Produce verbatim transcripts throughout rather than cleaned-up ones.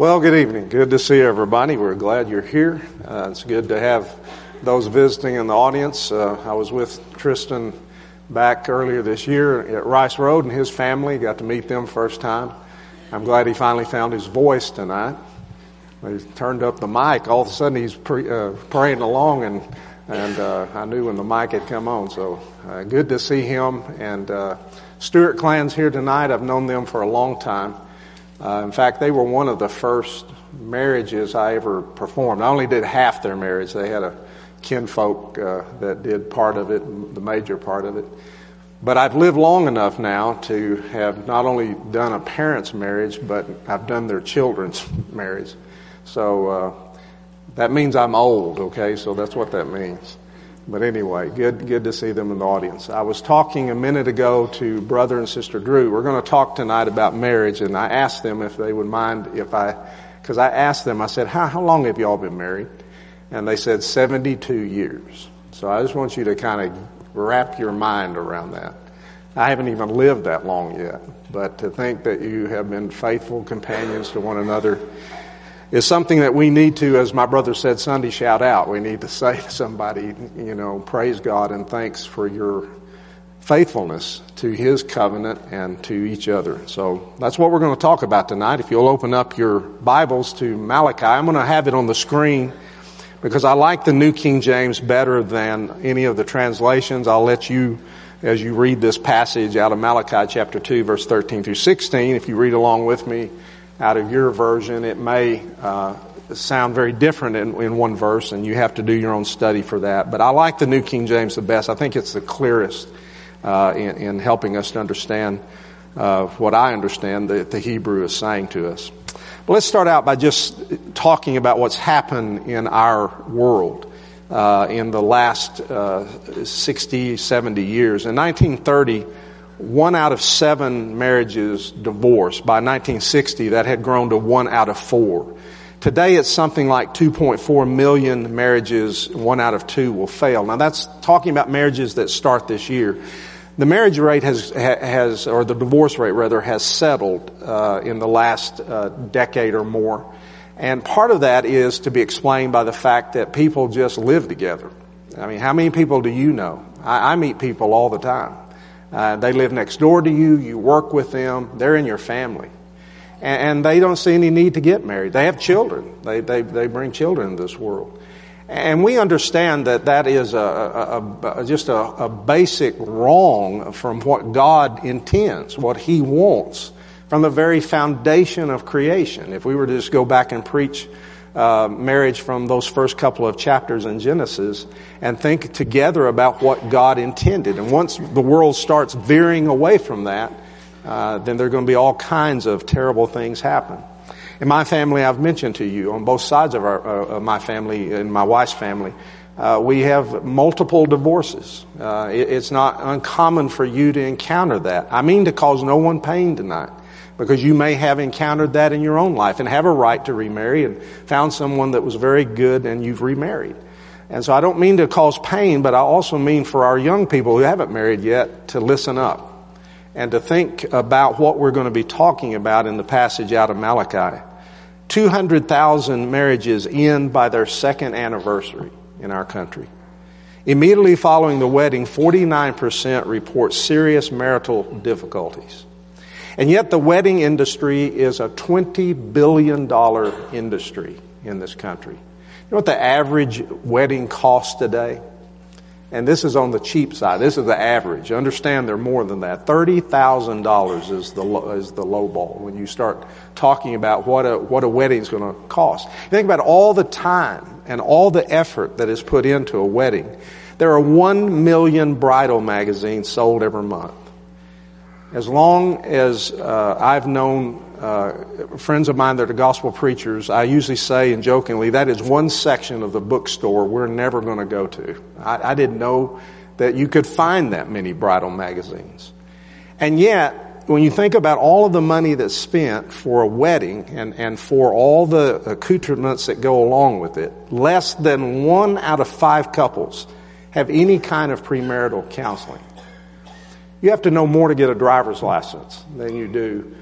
Well, good evening. Good to see everybody. We're glad you're here. Uh, it's good to have those visiting in the audience. Uh, I was with Tristan back earlier this year at Rice Road and his family. Got to meet them first time. I'm glad he finally found his voice tonight. He turned up the mic. All of a sudden he's pre, uh, praying along, and and uh, I knew when the mic had come on. So uh, good to see him. And uh, Stewart Clan's here tonight. I've known them for a long time. Uh, in fact, they were one of the first marriages I ever performed. I only did half their marriage. They had a kinfolk uh, that did part of it, the major part of it. But I've lived long enough now to have not only done a parent's marriage, but I've done their children's marriage. So uh, that means I'm old, okay? So that's what that means. But anyway, good good to see them in the audience. I was talking a minute ago to Brother and Sister Drew. We're going to talk tonight about marriage, and I asked them if they would mind if I, because I asked them, I said, how, how long have y'all been married? And they said seventy-two years. So I just want you to kind of wrap your mind around that. I haven't even lived that long yet, but to think that you have been faithful companions to one another is something that we need to, as my brother said Sunday, shout out. We need to say to somebody, you know, praise God and thanks for your faithfulness to His covenant and to each other. So that's what we're going to talk about tonight. If you'll open up your Bibles to Malachi, I'm going to have it on the screen because I like the New King James better than any of the translations. I'll let you, as you read this passage out of Malachi chapter two, verse thirteen through sixteen, if you read along with me, out of your version, it may uh, sound very different in, in one verse, and you have to do your own study for that. But I like the New King James the best. I think it's the clearest uh, in, in helping us to understand uh, what I understand that the Hebrew is saying to us. But let's start out by just talking about what's happened in our world uh, in the last uh, sixty, seventy years. In nineteen thirty, one out of seven marriages divorced. By nineteen sixty, that had grown to one out of four. Today, it's something like two point four million marriages, one out of two will fail. Now, that's talking about marriages that start this year. The marriage rate has, has or the divorce rate, rather, has settled uh, in the last uh, decade or more. And part of that is to be explained by the fact that people just live together. I mean, how many people do you know? I, I meet people all the time. Uh, they live next door to you, you work with them, they're in your family. And, and they don't see any need to get married. They have children. They, they, they bring children into this world. And we understand that that is a, a, a just a, a basic wrong from what God intends, what He wants from the very foundation of creation. If we were to just go back and preach Uh, marriage from those first couple of chapters in Genesis and think together about what God intended. And once the world starts veering away from that, uh, then there are going to be all kinds of terrible things happen. In my family, I've mentioned to you, on both sides of, our, uh, of my family and my wife's family, uh, we have multiple divorces. Uh, it, it's not uncommon for you to encounter that. I mean to cause no one pain tonight, because you may have encountered that in your own life and have a right to remarry and found someone that was very good and you've remarried. And so I don't mean to cause pain, but I also mean for our young people who haven't married yet to listen up and to think about what we're going to be talking about in the passage out of Malachi. two hundred thousand marriages end by their second anniversary in our country. Immediately following the wedding, forty-nine percent report serious marital difficulties. And yet the wedding industry is a twenty billion dollars industry in this country. You know what the average wedding costs today? And this is on the cheap side. This is the average. Understand they're more than that. thirty thousand dollars is the is the low ball when you start talking about what a what a wedding is going to cost. Think about all the time and all the effort that is put into a wedding. There are one million bridal magazines sold every month. As long as uh, I've known uh, friends of mine that are gospel preachers, I usually say, and jokingly, that is one section of the bookstore we're never going to go to. I, I didn't know that you could find that many bridal magazines. And yet, when you think about all of the money that's spent for a wedding and, and for all the accoutrements that go along with it, less than one out of five couples have any kind of premarital counseling. You have to know more to get a driver's license than you do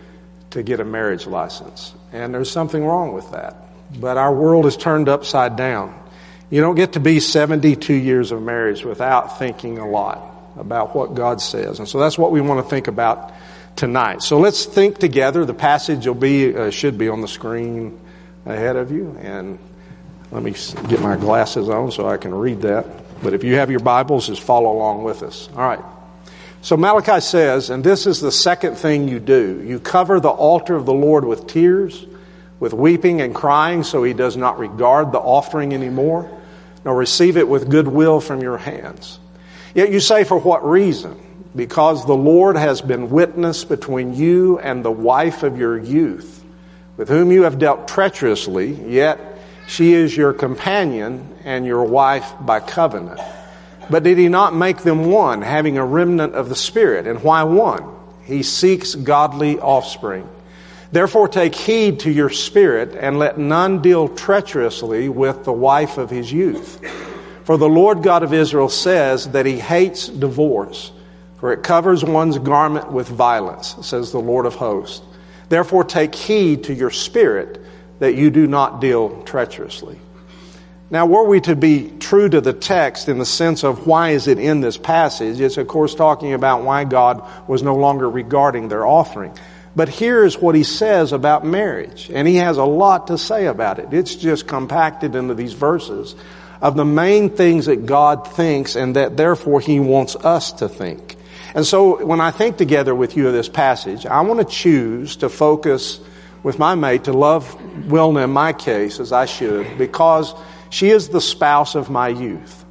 to get a marriage license. And there's something wrong with that. But our world is turned upside down. You don't get to be seventy-two years of marriage without thinking a lot about what God says. And so that's what we want to think about tonight. So let's think together. The passage will be, uh, should be on the screen ahead of you. And let me get my glasses on so I can read that. But if you have your Bibles, just follow along with us. All right. So Malachi says, and this is the second thing you do. You cover the altar of the Lord with tears, with weeping and crying, so he does not regard the offering anymore, nor receive it with goodwill from your hands. Yet you say, for what reason? Because the Lord has been witness between you and the wife of your youth, with whom you have dealt treacherously, yet she is your companion and your wife by covenant. But did he not make them one, having a remnant of the Spirit? And why one? He seeks godly offspring. Therefore take heed to your spirit, and let none deal treacherously with the wife of his youth. For the Lord God of Israel says that he hates divorce, for it covers one's garment with violence, says the Lord of hosts. Therefore take heed to your spirit, that you do not deal treacherously. Now, were we to be true to the text in the sense of why is it in this passage, it's of course talking about why God was no longer regarding their offering. But here's what he says about marriage, and he has a lot to say about it. It's just compacted into these verses of the main things that God thinks and that therefore he wants us to think. And so when I think together with you of this passage, I want to choose to focus with my mate to love Wilna in my case as I should, because she is the spouse of my youth.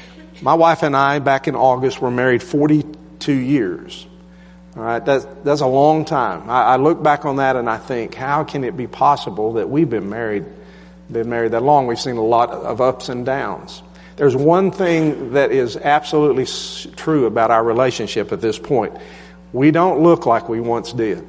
My wife and I back in August were married forty-two years. All right, that's, that's a long time. I, I look back on that and I think, how can it be possible that we've been married, been married that long? We've seen a lot of ups and downs. There's one thing that is absolutely true about our relationship at this point. We don't look like we once did.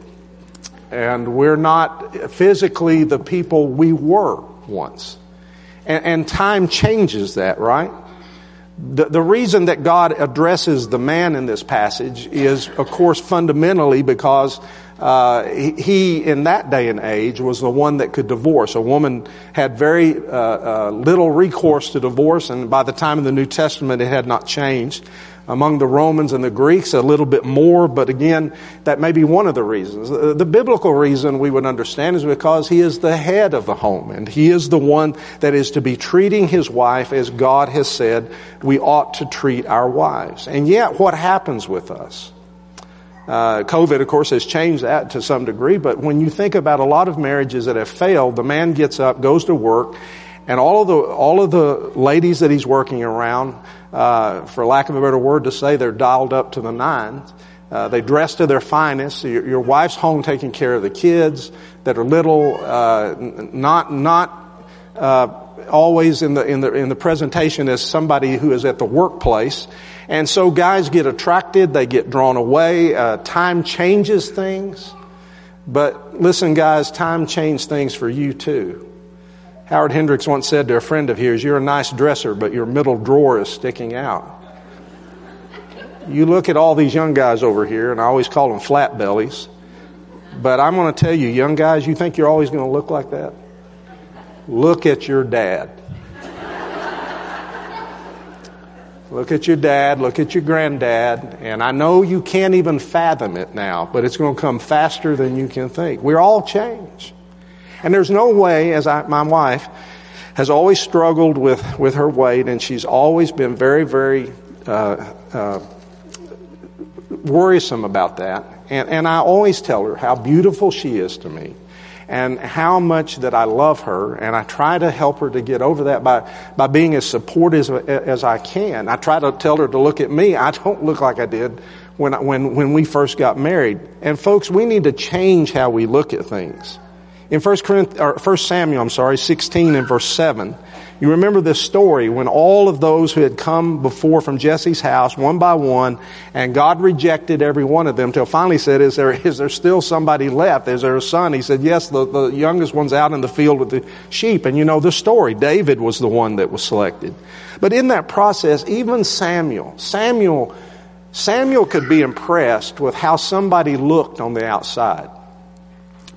And we're not physically the people we were once. And, and time changes that, right? The, the reason that God addresses the man in this passage is, of course, fundamentally because uh, he, he, in that day and age, was the one that could divorce. A woman had very uh, uh, little recourse to divorce, and by the time of the New Testament, it had not changed. Among the Romans and the Greeks, a little bit more, but again, that may be one of the reasons. The, the biblical reason we would understand is because he is the head of the home, and he is the one that is to be treating his wife as God has said we ought to treat our wives. And yet, what happens with us? Uh, COVID, of course, has changed that to some degree, but when you think about a lot of marriages that have failed, the man gets up, goes to work, and all of the all of the ladies that he's working around, uh, for lack of a better word to say, they're dialed up to the nines. Uh, they dress to their finest. Your, your wife's home taking care of the kids that are little, uh, not not uh, always in the in the in the presentation as somebody who is at the workplace. And so guys get attracted, they get drawn away. Uh, time changes things, but listen, guys, time changed things for you too. Howard Hendricks once said to a friend of his, "You're a nice dresser, but your middle drawer is sticking out." You look at all these young guys over here, and I always call them flat bellies. But I'm going to tell you, young guys, you think you're always going to look like that? Look at your dad. Look at your dad, look at your granddad, and I know you can't even fathom it now, but it's going to come faster than you can think. We're all changed. And there's no way, as I, my wife has always struggled with, with her weight, and she's always been very, very uh, uh, worrisome about that. And, and I always tell her how beautiful she is to me and how much that I love her, and I try to help her to get over that by, by being as supportive as, as I can. I try to tell her to look at me. I don't look like I did when, when, when we first got married. And folks, we need to change how we look at things. In First Corinthians, or First Samuel, I'm sorry, sixteen and verse seven, you remember this story when all of those who had come before from Jesse's house, one by one, and God rejected every one of them till finally said, is there, is there still somebody left? Is there a son? He said, yes, the, the youngest one's out in the field with the sheep. And you know the story. David was the one that was selected. But in that process, even Samuel, Samuel, Samuel could be impressed with how somebody looked on the outside.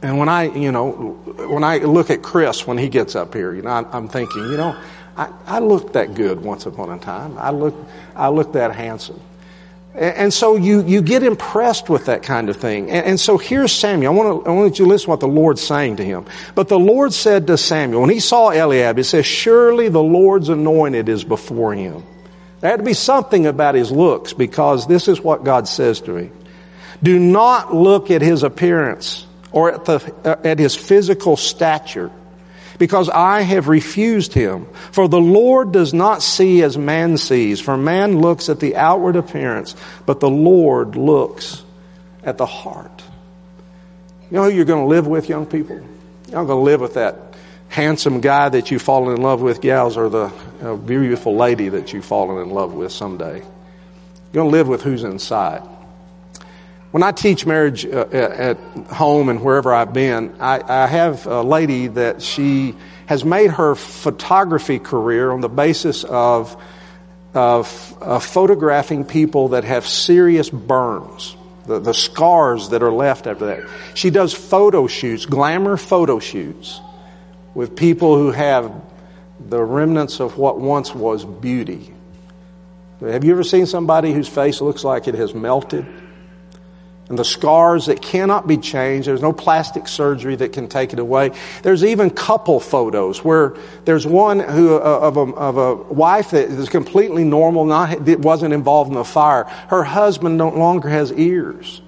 And when I, you know, when I look at Chris when he gets up here, you know, I'm, I'm thinking, you know, I, I looked that good once upon a time. I look, I looked that handsome. And, and so you, you get impressed with that kind of thing. And, and so here's Samuel. I want to, I want you to listen to what the Lord's saying to him. But the Lord said to Samuel, when he saw Eliab, he says, surely the Lord's anointed is before him. There had to be something about his looks, because this is what God says to him. Do not look at his appearance or at the, at his physical stature, because I have refused him. For the Lord does not see as man sees, for man looks at the outward appearance, but the Lord looks at the heart. You know who you're going to live with, young people? You're not going to live with that handsome guy that you've fallen in love with, gals, or the uh, beautiful lady that you've fallen in love with someday. You're going to live with who's inside. When I teach marriage uh, at home and wherever I've been, I, I have a lady that she has made her photography career on the basis of, of, of photographing people that have serious burns, the, the scars that are left after that. She does photo shoots, glamour photo shoots, with people who have the remnants of what once was beauty. Have you ever seen somebody whose face looks like it has melted? And the scars that cannot be changed. There's no plastic surgery that can take it away. There's even couple photos where there's one who uh, of, a, of a wife that is completely normal, not that wasn't involved in the fire. Her husband no longer has ears.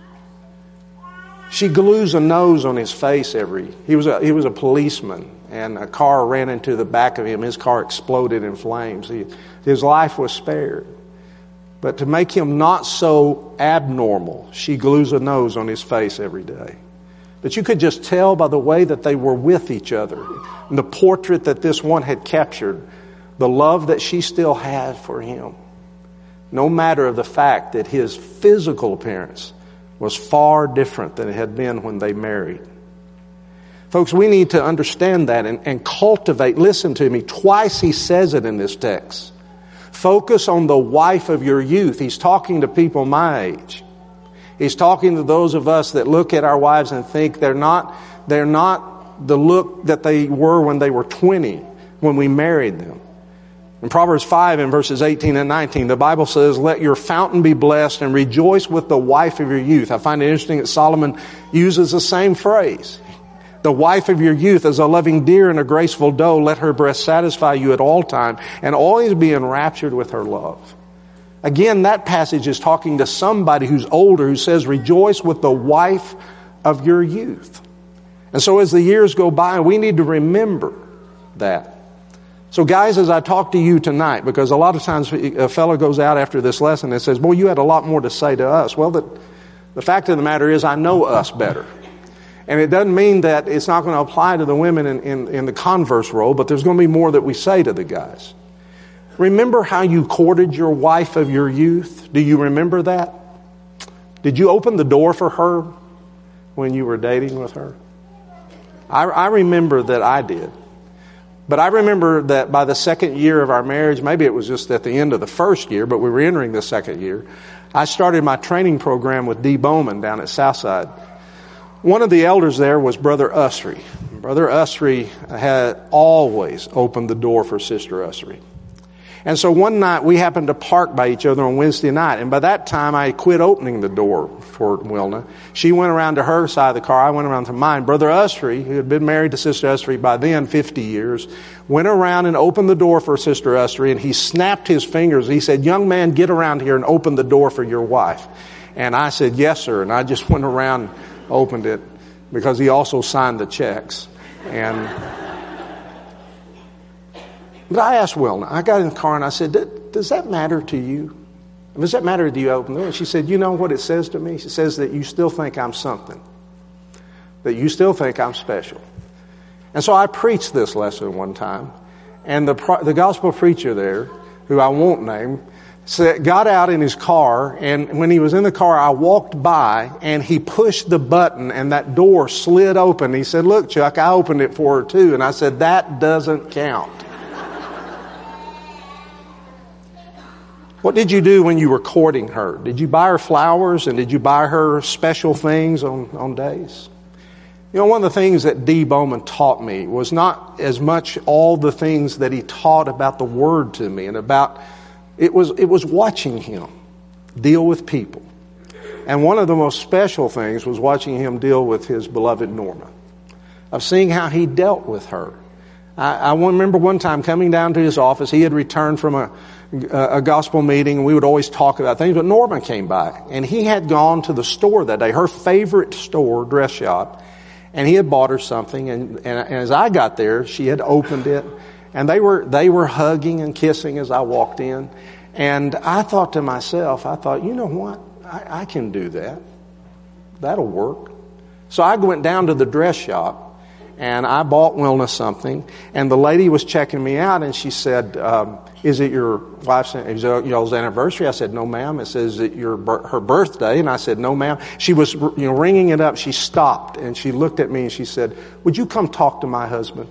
She glues a nose on his face every. He was a, he was a policeman, and a car ran into the back of him. His car exploded in flames. He, his life was spared. But to make him not so abnormal, she glues a nose on his face every day. But you could just tell by the way that they were with each other, and the portrait that this one had captured, the love that she still had for him, no matter of the fact that his physical appearance was far different than it had been when they married. Folks, we need to understand that and, and cultivate. Listen to me. Twice he says it in this text. Focus on the wife of your youth. He's talking to people my age. He's talking to those of us that look at our wives and think they're not, they're not the look that they were when they were twenty, when we married them. In Proverbs five in verses eighteen and nineteen, the Bible says, let your fountain be blessed and rejoice with the wife of your youth. I find it interesting that Solomon uses the same phrase. The wife of your youth is a loving deer and a graceful doe. Let her breast satisfy you at all time, and always be enraptured with her love. Again, that passage is talking to somebody who's older, who says, rejoice with the wife of your youth. And so as the years go by, we need to remember that. So guys, as I talk to you tonight, because a lot of times a fellow goes out after this lesson and says, boy, you had a lot more to say to us. Well, the, the fact of the matter is I know us better. And it doesn't mean that it's not going to apply to the women in, in, in the converse role, but there's going to be more that we say to the guys. Remember how you courted your wife of your youth? Do you remember that? Did you open the door for her when you were dating with her? I, I remember that I did. But I remember that by the second year of our marriage, maybe it was just at the end of the first year, but we were entering the second year, I started my training program with Dee Bowman down at Southside. One of the elders there was Brother Usry. Brother Usry had always opened the door for Sister Usry. And so one night we happened to park by each other on Wednesday night. And by that time I quit opening the door for Wilna. She went around to her side of the car. I went around to mine. Brother Usry, who had been married to Sister Usry by then fifty years, went around and opened the door for Sister Usry. And he snapped his fingers. He said, young man, get around here and open the door for your wife. And I said, yes, sir. And I just went around, opened it, because he also signed the checks. And but I asked Wilna, I got in the car and I said, does that matter to you? Does that matter to you? I opened the door. And she said, you know what it says to me? She says that you still think I'm something. That you still think I'm special. And so I preached this lesson one time. And the the gospel preacher there, who I won't name, said, got out in his car, and when he was in the car, I walked by, and he pushed the button, and that door slid open. He said, look, Chuck, I opened it for her too. And I said, that doesn't count. What did you do when you were courting her? Did you buy her flowers, and did you buy her special things on, on days? You know, one of the things that D. Bowman taught me was not as much all the things that he taught about the Word to me and about, it was, it was watching him deal with people. And one of the most special things was watching him deal with his beloved Norma, of seeing how he dealt with her. I, I remember one time coming down to his office. He had returned from a, a gospel meeting, and we would always talk about things, but Norma came by, and he had gone to the store that day, her favorite store, dress shop, and he had bought her something, and, and, and as I got there, she had opened it, and they were they were hugging and kissing as I walked in. And I thought to myself, I thought, you know what? I, I can do that. That'll work. So I went down to the dress shop, and I bought Wilna something, and the lady was checking me out, and she said, um, is it your wife's is it y'all's anniversary? I said, no, ma'am. It says, is it your her birthday? And I said, no, ma'am. She was, you know, ringing it up. She stopped, and she looked at me, and she said, would you come talk to my husband?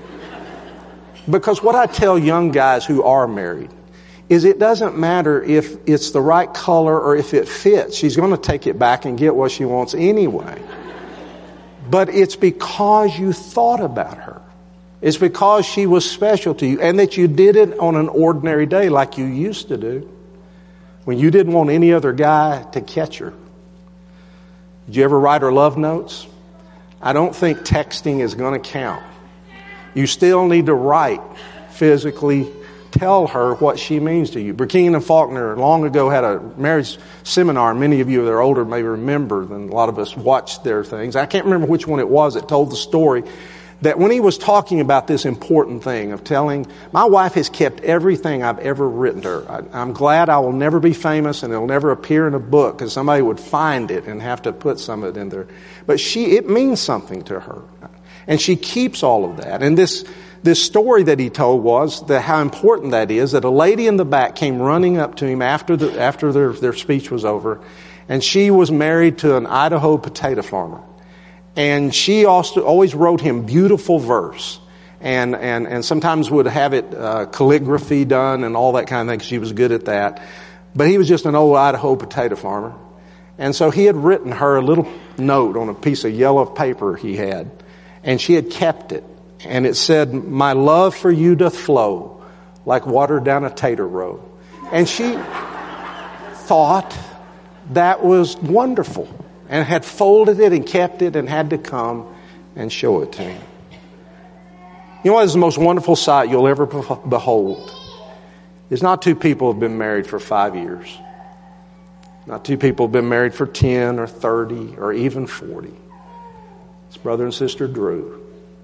Because what I tell young guys who are married is it doesn't matter if it's the right color or if it fits. She's going to take it back and get what she wants anyway. But it's because you thought about her. It's because she was special to you, and that you did it on an ordinary day like you used to do when you didn't want any other guy to catch her. Did you ever write her love notes? I don't think texting is going to count. You still need to write, physically tell her what she means to you. Burkina and Faulkner long ago had a marriage seminar. Many of you that are older may remember, and a lot of us watched their things. I can't remember which one it was that told the story that when he was talking about this important thing of telling, my wife has kept everything I've ever written to her. I, I'm glad I will never be famous and it'll never appear in a book because somebody would find it and have to put some of it in there. But she, it means something to her. And she keeps all of that. And this, this story that he told was that how important that is, that a lady in the back came running up to him after the, after their, their speech was over. And she was married to an Idaho potato farmer. And she also always wrote him beautiful verse, and and and sometimes would have it uh, calligraphy done and all that kind of thing. 'Cause she was good at that. But he was just an old Idaho potato farmer, and so he had written her a little note on a piece of yellow paper he had, and she had kept it, and it said, "My love for you doth flow like water down a tater row," and she thought that was wonderful. And had folded it and kept it and had to come and show it to him. You know what is the most wonderful sight you'll ever behold? It's not two people who have been married for five years. Not two people who have been married for ten or thirty or even forty. It's brother and sister Drew.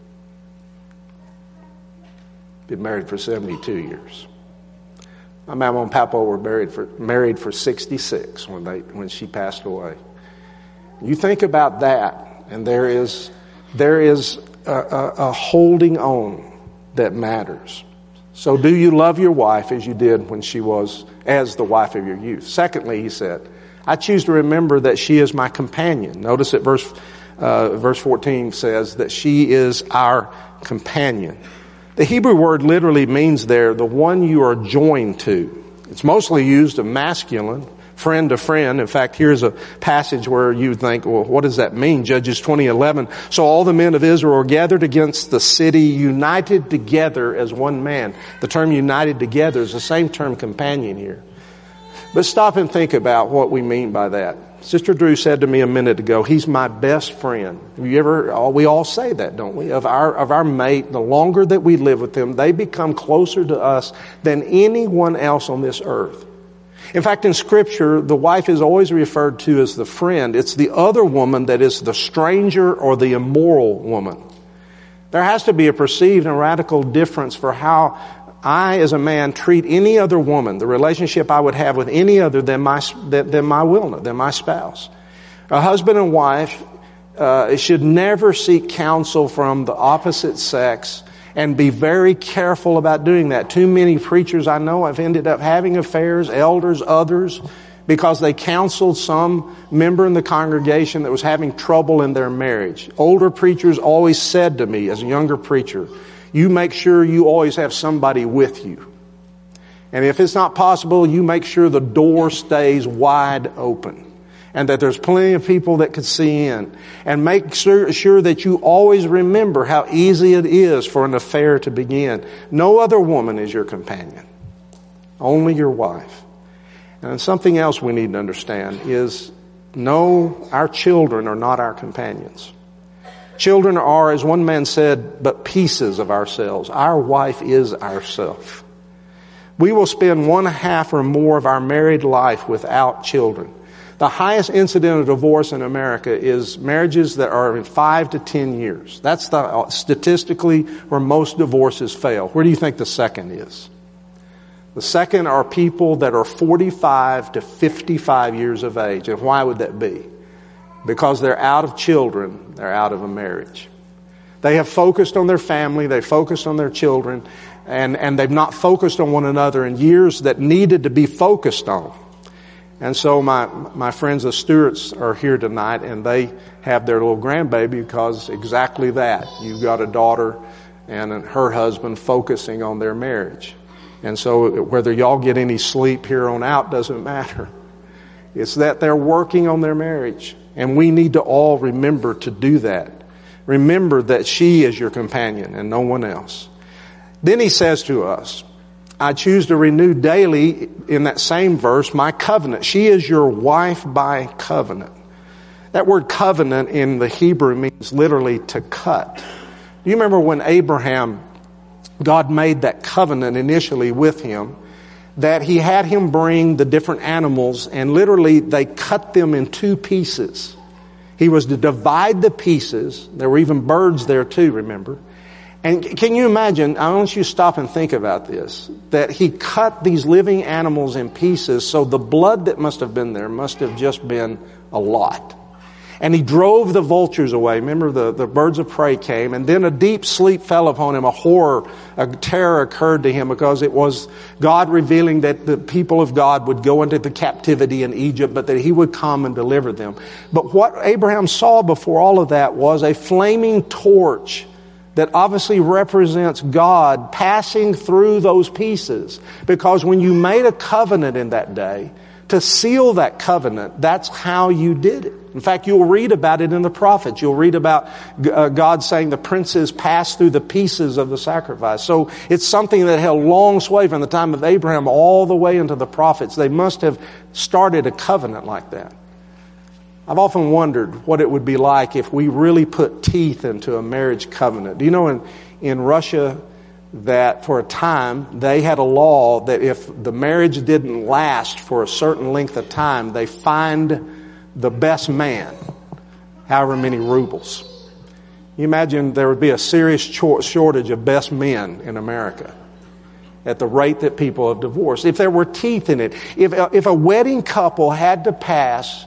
Been married for seventy-two years. My mama and papa were married for married for sixty-six when they when she passed away. You think about that, and there is there is a, a, a holding on that matters. So do you love your wife as you did when she was as the wife of your youth? Secondly, he said, I choose to remember that she is my companion. Notice that verse uh, verse fourteen says that she is our companion. The Hebrew word literally means there the one you are joined to. It's mostly used of masculine, friend to friend. In fact, here's a passage where you would think, well, what does that mean? Judges twenty eleven. So all the men of Israel were gathered against the city, united together as one man. The term united together is the same term companion here. But stop and think about what we mean by that. Sister Drew said to me a minute ago, he's my best friend. Have you ever, we all say that, don't we? Of our, of our mate, the longer that we live with them, they become closer to us than anyone else on this earth. In fact, in Scripture, the wife is always referred to as the friend. It's the other woman that is the stranger or the immoral woman. There has to be a perceived and radical difference for how I, as a man, treat any other woman, the relationship I would have with any other than my than my Wilna, than my spouse. A husband and wife uh, should never seek counsel from the opposite sex and be very careful about doing that. Too many preachers I know have ended up having affairs, elders, others, because they counseled some member in the congregation that was having trouble in their marriage. Older preachers always said to me, as a younger preacher, you make sure you always have somebody with you. And if it's not possible, you make sure the door stays wide open. and that there's plenty of people that could see in. And make sure, sure that you always remember how easy it is for an affair to begin. No other woman is your companion. Only your wife. And something else we need to understand is, no, our children are not our companions. Children are, as one man said, but pieces of ourselves. Our wife is ourself. We will spend one half or more of our married life without children. The highest incident of divorce in America is marriages that are in five to ten years. That's the statistically where most divorces fail. Where do you think the second is? The second are people that are forty-five to fifty-five years of age. And why would that be? Because they're out of children, they're out of a marriage. They have focused on their family, they focused on their children, and, and they've not focused on one another in years that needed to be focused on. And so my, my friends the Stewarts are here tonight, and they have their little grandbaby because exactly that. You've got a daughter and her husband focusing on their marriage. And so whether y'all get any sleep here on out doesn't matter. It's that they're working on their marriage. And we need to all remember to do that. Remember that she is your companion and no one else. Then he says to us, I choose to renew daily, in that same verse, my covenant. She is your wife by covenant. That word covenant in the Hebrew means literally to cut. Do you remember when Abraham, God made that covenant initially with him, that he had him bring the different animals, and literally they cut them in two pieces. He was to divide the pieces. There were even birds there too, remember? And can you imagine, I want you to stop and think about this, that he cut these living animals in pieces, so the blood that must have been there must have just been a lot. And he drove the vultures away. Remember, the, the birds of prey came, and then a deep sleep fell upon him. A horror, a terror occurred to him because it was God revealing that the people of God would go into the captivity in Egypt, but that he would come and deliver them. But what Abraham saw before all of that was a flaming torch that obviously represents God passing through those pieces. Because when you made a covenant in that day, to seal that covenant, that's how you did it. In fact, you'll read about it in the prophets. You'll read about uh, God saying the princes passed through the pieces of the sacrifice. So it's something that held long sway from the time of Abraham all the way into the prophets. They must have started a covenant like that. I've often wondered what it would be like if we really put teeth into a marriage covenant. Do you know in, in Russia that for a time they had a law that if the marriage didn't last for a certain length of time, they fined the best man however many rubles. You imagine there would be a serious shortage of best men in America at the rate that people have divorced. If there were teeth in it, if, if a wedding couple had to pass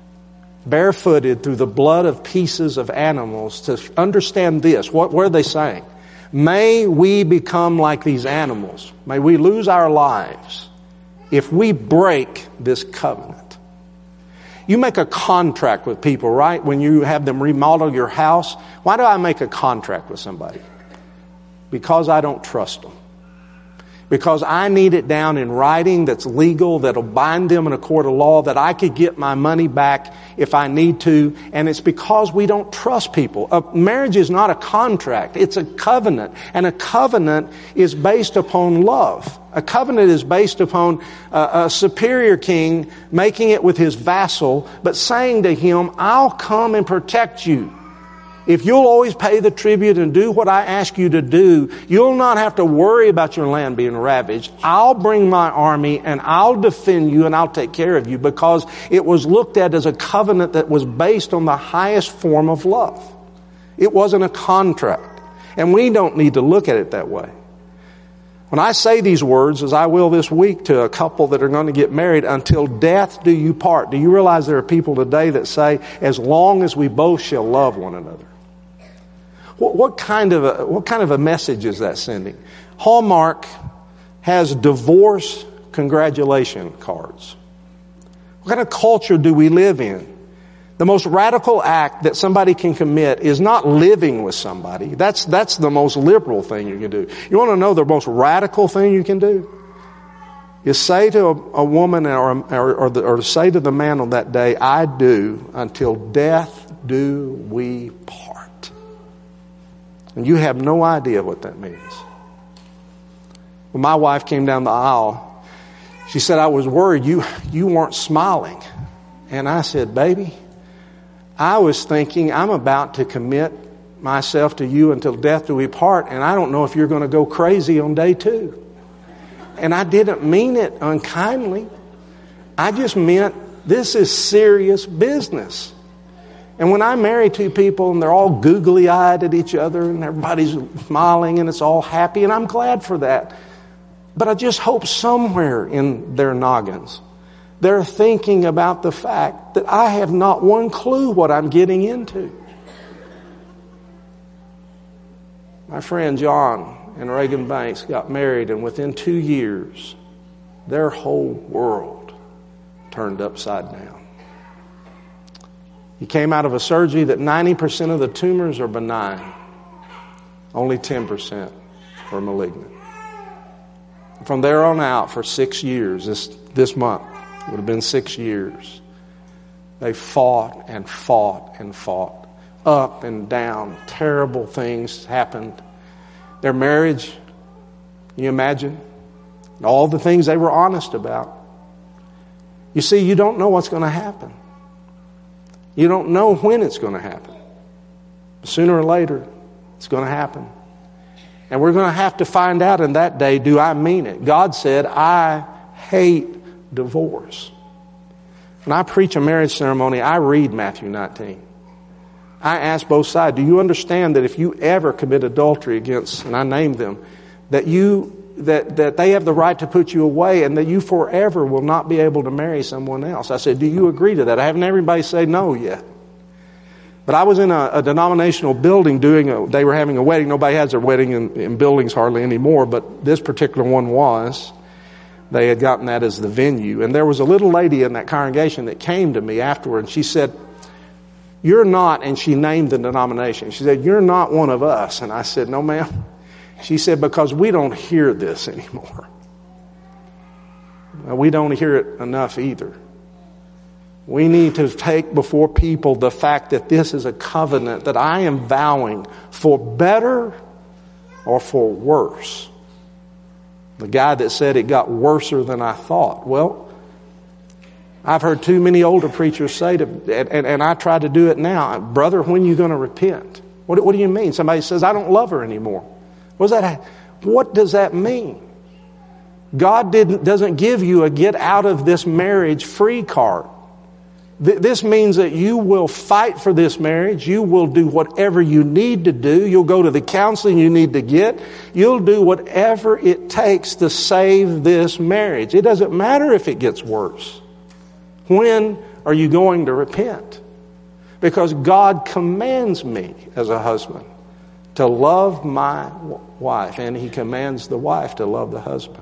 barefooted through the blood of pieces of animals to understand this, what, what are they saying? May we become like these animals. May we lose our lives if we break this covenant. You make a contract with people, right? When you have them remodel your house. Why do I make a contract with somebody? Because I don't trust them. Because I need it down in writing that's legal, that'll bind them in a court of law, that I could get my money back if I need to. And it's because we don't trust people. A marriage is not a contract. It's a covenant. And a covenant is based upon love. A covenant is based upon a, a superior king making it with his vassal, but saying to him, I'll come and protect you. If you'll always pay the tribute and do what I ask you to do, you'll not have to worry about your land being ravaged. I'll bring my army and I'll defend you and I'll take care of you, because it was looked at as a covenant that was based on the highest form of love. It wasn't a contract. And we don't need to look at it that way. When I say these words, as I will this week to a couple that are going to get married, until death do you part. Do you realize there are people today that say, as long as we both shall love one another? What, what kind of a, what kind of a message is that sending? Hallmark has divorce congratulation cards. What kind of culture do we live in? The most radical act that somebody can commit is not living with somebody. That's, that's the most liberal thing you can do. You want to know the most radical thing you can do? You say to a, a woman or, or, or, the, or say to the man on that day, I do, until death do we part. And you have no idea what that means. When my wife came down the aisle, she said, I was worried you, you weren't smiling. And I said, baby, I was thinking I'm about to commit myself to you until death do we part, and I don't know if you're going to go crazy on day two. And I didn't mean it unkindly. I just meant this is serious business. And when I marry two people and they're all googly-eyed at each other and everybody's smiling and it's all happy, and I'm glad for that. But I just hope somewhere in their noggins they're thinking about the fact that I have not one clue what I'm getting into. My friend John and Reagan Banks got married, and within two years, their whole world turned upside down. He came out of a surgery that ninety percent of the tumors are benign. Only ten percent are malignant. From there on out, for six years, this, this month would have been six years, they fought and fought and fought. Up and down, terrible things happened. Their marriage, can you imagine? All the things they were honest about. You see, you don't know what's going to happen. You don't know when it's going to happen. But sooner or later, it's going to happen. And we're going to have to find out in that day, do I mean it? God said, I hate divorce. When I preach a marriage ceremony, I read Matthew nineteen. I ask both sides, do you understand that if you ever commit adultery against, and I name them, that you that, that they have the right to put you away and that you forever will not be able to marry someone else? I said, do you agree to that? I haven't everybody say no yet. But I was in a, a denominational building doing a, they were having a wedding. Nobody has their wedding in, in buildings hardly anymore, but this particular one was. They had gotten that as the venue. And there was a little lady in that congregation that came to me afterward, and she said, you're not, and she named the denomination. She said, you're not one of us. And I said, no, ma'am. She said, because we don't hear this anymore. Well, we don't hear it enough either. We need to take before people the fact that this is a covenant that I am vowing for better or for worse. The guy that said it got worser than I thought. Well, I've heard too many older preachers say to, and, and, and I try to do it now, brother, when are you going to repent? What, what do you mean? Somebody says, I don't love her anymore. What does that, what does that mean? God didn't, doesn't give you a get out of this marriage free card. Th- this means that you will fight for this marriage. You will do whatever you need to do. You'll go to the counseling you need to get. You'll do whatever it takes to save this marriage. It doesn't matter if it gets worse. When are you going to repent? Because God commands me as a husband to love my wife, and He commands the wife to love the husband.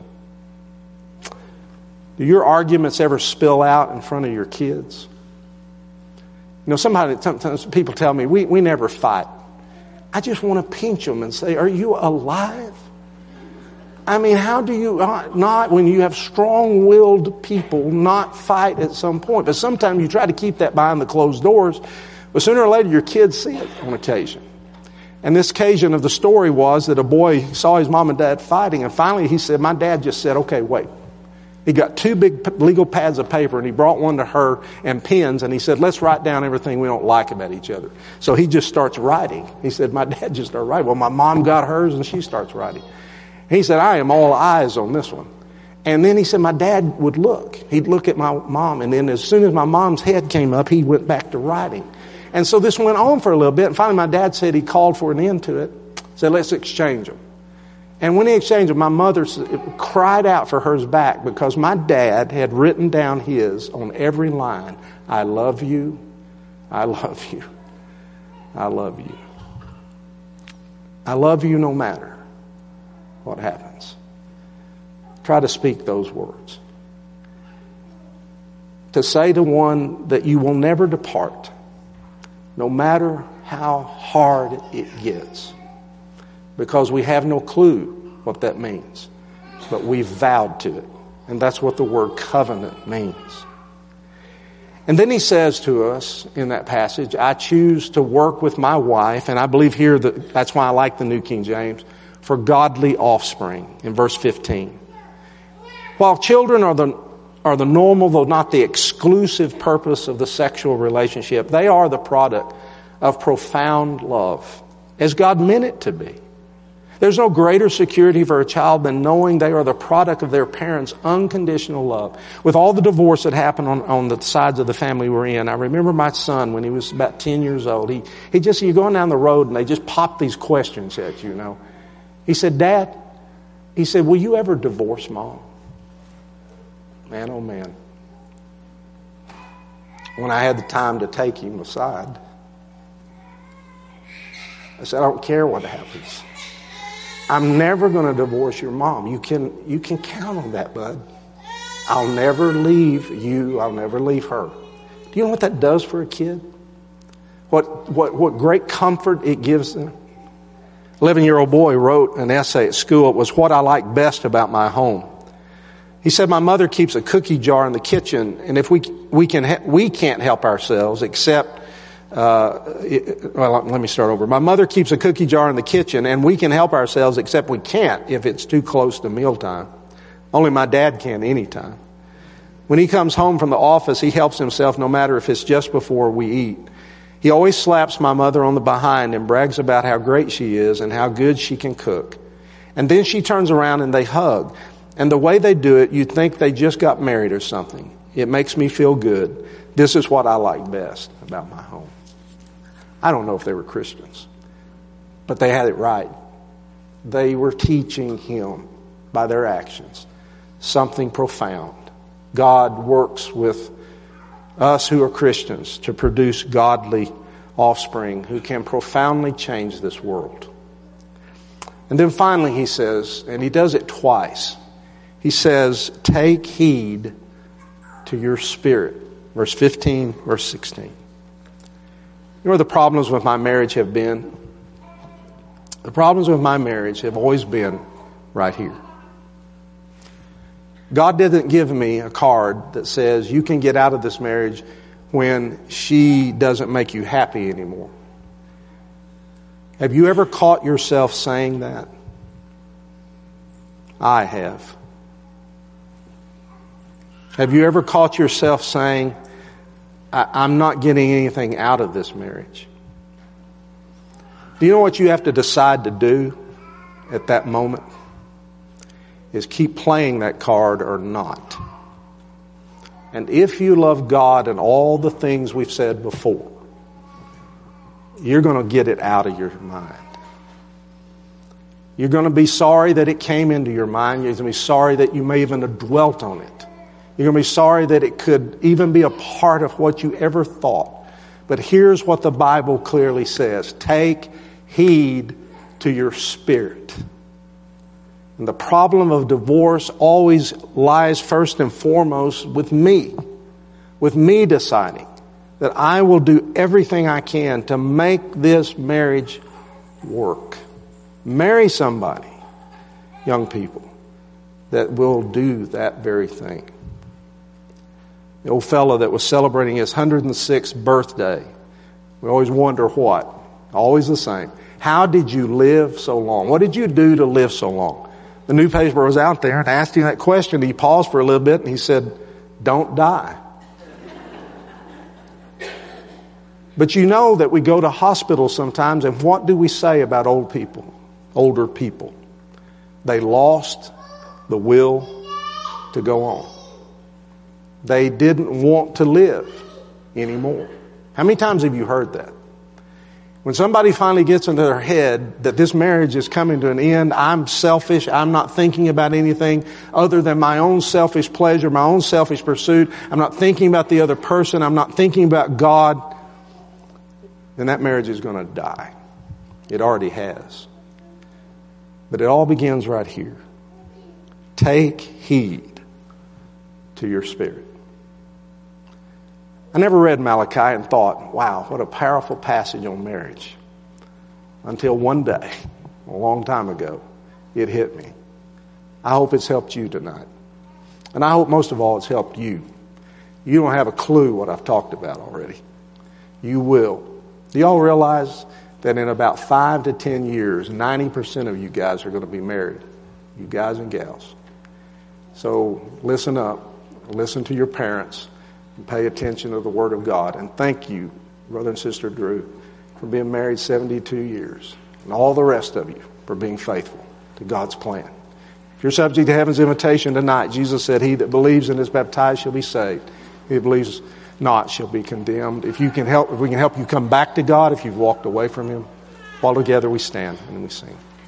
Do your arguments ever spill out in front of your kids? You know, somebody, sometimes people tell me, we, we never fight. I just want to pinch them and say, are you alive? I mean, how do you not, when you have strong-willed people, not fight at some point? But sometimes you try to keep that behind the closed doors, but sooner or later your kids see it on occasion. And this occasion of the story was that a boy saw his mom and dad fighting, and finally he said, my dad just said, okay, wait. He got two big legal pads of paper, and he brought one to her and pens, and he said, let's write down everything we don't like about each other. So he just starts writing. He said, my dad just started writing. Well, my mom got hers, and she starts writing. He said, I am all eyes on this one. And then he said, my dad would look. He'd look at my mom, and then as soon as my mom's head came up, he went back to writing. And so this went on for a little bit, and finally my dad said he called for an end to it, said, let's exchange them. And when he exchanged them, my mother cried out for hers back because my dad had written down his on every line, I love you, I love you, I love you. I love you no matter what happens. Try to speak those words. To say to one that you will never depart, no matter how hard it gets. Because we have no clue what that means. But we vowed to it. And that's what the word covenant means. And then he says to us in that passage, I choose to work with my wife, and I believe here that that's why I like the New King James, for godly offspring, in verse fifteen. While children are the are the normal, though not the exclusive purpose of the sexual relationship, they are the product of profound love, as God meant it to be. There's no greater security for a child than knowing they are the product of their parents' unconditional love. With all the divorce that happened on, on the sides of the family we're in, I remember my son when he was about ten years old. He, he just, you're going down the road and they just pop these questions at you, you know. He said, Dad, he said, will you ever divorce Mom? Man, oh man. When I had the time to take him aside, I said, I don't care what happens. I'm never going to divorce your mom. You can, you can count on that, bud. I'll never leave you. I'll never leave her. Do you know what that does for a kid? What, what, what great comfort it gives them? eleven-year-old boy wrote an essay at school. It was what I like best about my home. He said, my mother keeps a cookie jar in the kitchen, and if we, we, can, we can't help ourselves except Uh, it, well, let me start over. My mother keeps a cookie jar in the kitchen, and we can help ourselves, except we can't if it's too close to mealtime. Only my dad can anytime. When he comes home from the office, he helps himself no matter if it's just before we eat. He always slaps my mother on the behind and brags about how great she is and how good she can cook. And then she turns around and they hug. And the way they do it, you'd think they just got married or something. It makes me feel good. This is what I like best about my home. I don't know if they were Christians, but they had it right. They were teaching him by their actions something profound. God works with us who are Christians to produce godly offspring who can profoundly change this world. And then finally he says, and he does it twice, he says, take heed to your spirit. Verse fifteen, verse sixteen. You know where the problems with my marriage have been? The problems with my marriage have always been right here. God didn't give me a card that says you can get out of this marriage when she doesn't make you happy anymore. Have you ever caught yourself saying that? I have. Have you ever caught yourself saying, I'm not getting anything out of this marriage? Do you know what you have to decide to do at that moment? Is keep playing that card or not. And if you love God and all the things we've said before, you're going to get it out of your mind. You're going to be sorry that it came into your mind. You're going to be sorry that you may even have dwelt on it. You're going to be sorry that it could even be a part of what you ever thought. But here's what the Bible clearly says. Take heed to your spirit. And the problem of divorce always lies first and foremost with me. With me deciding that I will do everything I can to make this marriage work. Marry somebody, young people, that will do that very thing. The old fellow that was celebrating his one hundred sixth birthday, we always wonder what. Always the same. How did you live so long? What did you do to live so long? The newspaper was out there and asked him that question. He paused for a little bit and he said, don't die. But you know that we go to hospitals sometimes, and what do we say about old people, older people? They lost the will to go on. They didn't want to live anymore. How many times have you heard that? When somebody finally gets into their head that this marriage is coming to an end, I'm selfish, I'm not thinking about anything other than my own selfish pleasure, my own selfish pursuit, I'm not thinking about the other person, I'm not thinking about God, then that marriage is going to die. It already has. But it all begins right here. Take heed to your spirit. I never read Malachi and thought, wow, what a powerful passage on marriage. Until one day, a long time ago, it hit me. I hope it's helped you tonight. And I hope most of all it's helped you. You don't have a clue what I've talked about already. You will. Do y'all realize that in about five to ten years, ninety percent of you guys are going to be married? You guys and gals. So listen up. Listen to your parents. And pay attention to the Word of God. And thank you, brother and sister Drew, for being married seventy-two years. And all the rest of you for being faithful to God's plan. If you're subject to heaven's invitation tonight, Jesus said, he that believes and is baptized shall be saved. He that believes not shall be condemned. If you can help, if we can help you come back to God, if you've walked away from Him, while together we stand and we sing.